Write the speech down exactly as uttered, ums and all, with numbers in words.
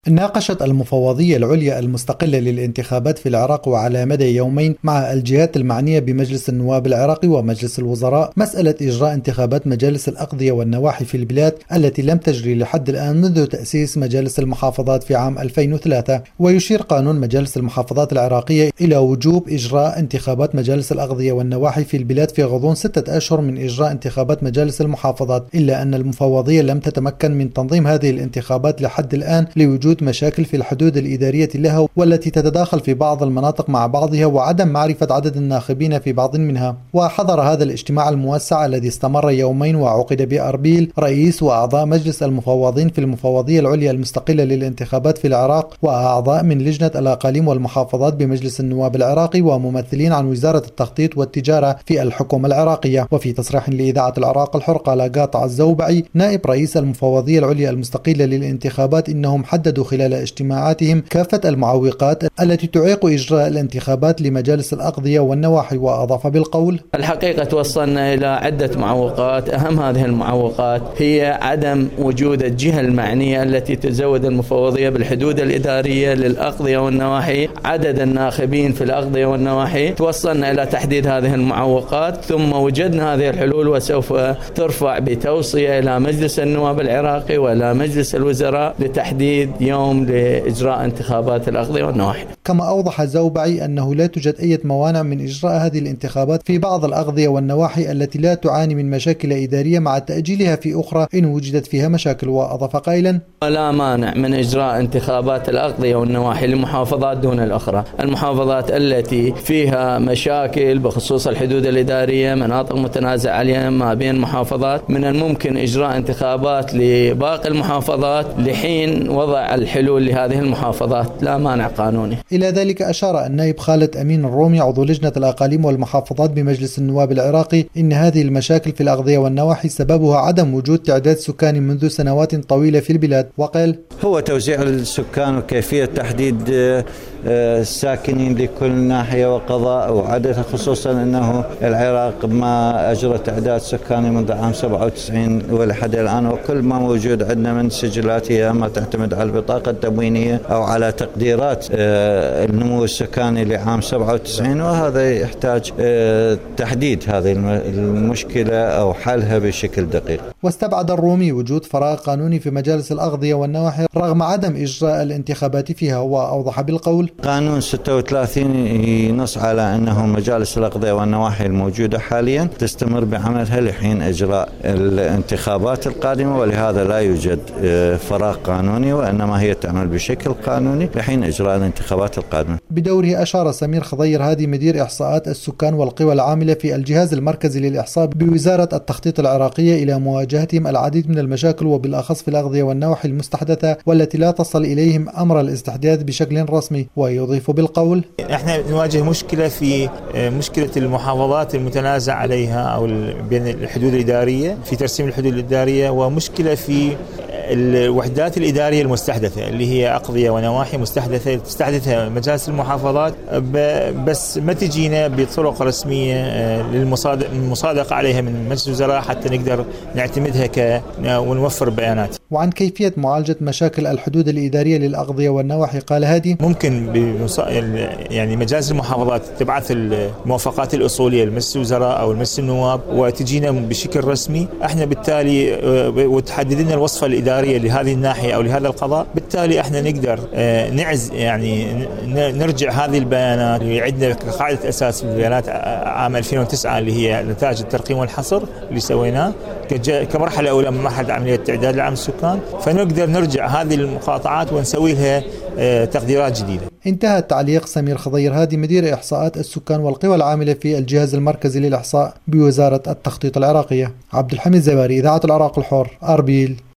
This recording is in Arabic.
ناقشت المفوضية العليا المستقلة للانتخابات في العراق وعلى مدى يومين مع الجهات المعنية بمجلس النواب العراقي ومجلس الوزراء مسألة إجراء انتخابات مجالس الأقضية والنواحي في البلاد التي لم تجري لحد الآن منذ تأسيس مجالس المحافظات في عام ألفين وثلاثة. ويشير قانون مجالس المحافظات العراقية إلى وجوب إجراء انتخابات مجالس الأقضية والنواحي في البلاد في غضون ستة أشهر من إجراء انتخابات مجالس المحافظات، إلا أن المفوضية لم تتمكن من تنظيم هذه الانتخابات لحد الآن لوجود مشاكل في الحدود الإدارية لها والتي تتداخل في بعض المناطق مع بعضها وعدم معرفة عدد الناخبين في بعض منها. وحضر هذا الاجتماع الموسع الذي استمر يومين وعقد بأربيل رئيس وأعضاء مجلس المفوضين في المفوضية العليا المستقلة للانتخابات في العراق وأعضاء من لجنة الأقاليم والمحافظات بمجلس النواب العراقي وممثلين عن وزارة التخطيط والتجارة في الحكومة العراقية. وفي تصريح لإذاعة العراق الحر قال قاطع الزوبعي نائب رئيس المفوضية العليا المستقلة للانتخابات إنهم حددوا خلال اجتماعاتهم كافة المعوقات التي تعيق إجراء الانتخابات لمجالس الأقضية والنواحي. وأضاف بالقول: الحقيقة توصلنا إلى عدة معوقات، أهم هذه المعوقات هي عدم وجود الجهة المعنية التي تزود المفوضية بالحدود الإدارية للأقضية والنواحي، عدد الناخبين في الأقضية والنواحي. توصلنا إلى تحديد هذه المعوقات ثم وجدنا هذه الحلول وسوف ترفع بتوصية إلى مجلس النواب العراقي وإلى مجلس الوزراء لتحديد يوم لإجراء انتخابات الأقضية والنواحي. كما أوضح الزوبعي أنه لا توجد أي موانع من إجراء هذه الانتخابات في بعض الأقضية والنواحي التي لا تعاني من مشاكل إدارية مع تأجيلها في أخرى إن وجدت فيها مشاكل. وأضاف قائلا: لا مانع من إجراء انتخابات الأقضية والنواحي لمحافظات دون الأخرى. المحافظات التي فيها مشاكل بخصوص الحدود الإدارية، مناطق متنازع عليها ما بين محافظات، من الممكن إجراء انتخابات لباقي المحافظات لحين وضع الحلول لهذه المحافظات، لا مانع قانوني. إلى ذلك أشار النائب خالد أمين الرومي عضو لجنة الأقاليم والمحافظات بمجلس النواب العراقي إن هذه المشاكل في الأقضية والنواحي سببها عدم وجود تعداد سكاني منذ سنوات طويلة في البلاد. وقال: هو توزيع السكان وكيفية تحديد الساكنين لكل ناحية وقضاء وعددها، خصوصا أنه العراق ما أجرى تعداد سكاني منذ عام سبعة وتسعين ولحد الآن، وكل ما موجود عندنا من سجلات هي ما تعتمد على البطاقة التموينية أو على تقديرات النمو السكاني لعام سبعة وتسعين، وهذا يحتاج تحديد هذه المشكلة أو حلها بشكل دقيق. واستبعد الرومي وجود فراغ قانوني في مجالس الأقضية والنواحي رغم عدم إجراء الانتخابات فيها. وأوضح بالقول: قانون ستة وثلاثين ينص على أنه مجالس الأقضية والنواحي الموجودة حاليا تستمر بعملها لحين إجراء الانتخابات القادمة، ولهذا لا يوجد فراغ قانوني وإنما هي تعمل بشكل قانوني لحين إجراء الانتخابات القادمة. بدوره أشار سمير خضير هادي مدير إحصاءات السكان والقوى العاملة في الجهاز المركزي للإحصاء بوزارة التخطيط العراقية إلى مواجهتهم العديد من المشاكل وبالأخص في الأقضية والنواحي المستحدثة والتي لا تصل إليهم أمر الاستحداث بشكل رسمي. ويضيف بالقول: احنا نواجه مشكلة في مشكلة المحافظات المتنازع عليها أو بين الحدود الإدارية في ترسيم الحدود الإدارية، ومشكلة في الوحدات الإدارية المستحدثة اللي هي أقضية ونواحي مستحدثة تستحدثها مجالس المحافظات، بس ما تجينا بطرق رسمية للمصادقة عليها من مجلس الوزراء حتى نقدر نعتمدها ك ونوفر بيانات. وعن كيفية معالجة مشاكل الحدود الإدارية للأقضية والنواحي قال هادي: ممكن يعني مجالس المحافظات تبعث الموافقات الأصولية لمجلس الوزراء أو مجلس النواب وتجينا بشكل رسمي، احنا بالتالي وتحدد لنا الوصفة الإدارية لهذه الناحية أو لهذا القضاء، بالتالي احنا نقدر نعز يعني نرجع هذه البيانات. عندنا قاعدة أساس في البيانات عام ألفين وتسعة اللي هي نتائج الترقيم والحصر اللي سويناه كمرحلة أولى من مرحلة عملية تعداد لعام السكان، فنقدر نرجع هذه المقاطعات ونسوي لها تقديرات جديدة. انتهى التعليق سمير خضير هادي مدير إحصاءات السكان والقوى العاملة في الجهاز المركزي للإحصاء بوزارة التخطيط العراقية. عبد الحميد زباري، إذاعة العراق الحر، أربيل.